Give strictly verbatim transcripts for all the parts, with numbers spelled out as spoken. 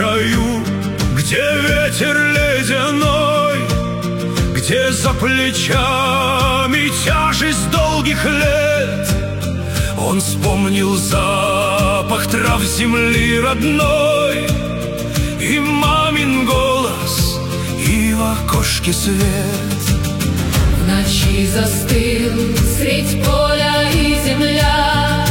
краю, где ветер ледяной, где за плечами тяжесть долгих лет. Он вспомнил запах трав земли родной, и мамин голос, и в окошке свет. В ночи застыл средь поля и земля,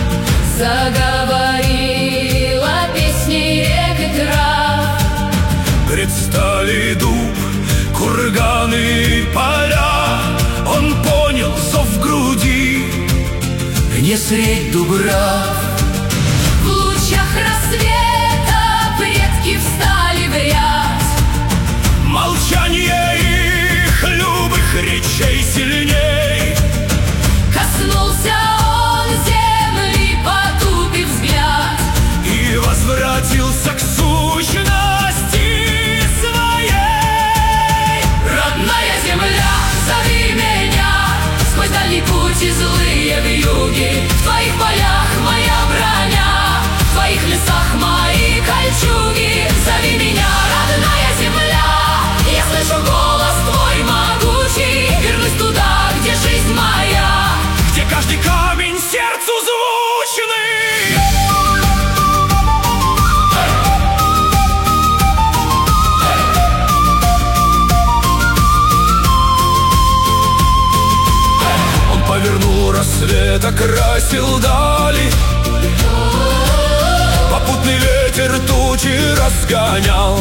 заговорила песней рек и трав. Предстали дуб, курганы и поля. Он понял зов в груди, не средь дубрав. В лучах рассвета предки встали в ряд. Молчание их любых речей сильней. Коснулся он земли, потупив взгляд, и возвратился к сущности своей. Родная земля, зови меня сквозь дальний путь и злые вьюги. В твоих полях моя броня, в твоих лесах мои кольчуги. Зови меня, родная земля, я слышу голос твой могучий. Вернусь туда, где жизнь моя, где каждый камень сердцу звучный. Он повернул рассвет, окрасил дали. Попутный ветер тучи разгонял.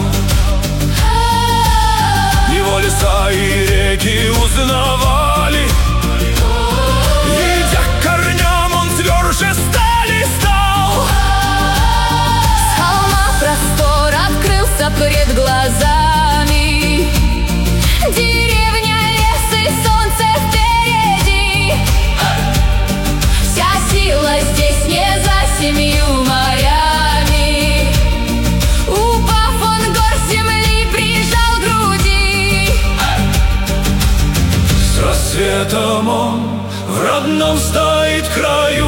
Его леса и реки узнавали. Идя к корням, он тверже стали стал. с холма простор открылся пред глазами. Деревня, лес и солнце впереди. Вся сила здесь не за семью морями. Упав, он гор земли прижал к груди. С рассветом он в родном стоит краю.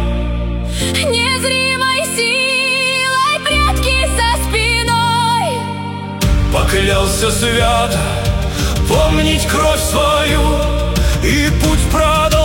Незримой силой предки за спиной. Поклялся свято помнить кровь свою, и путь продолжить.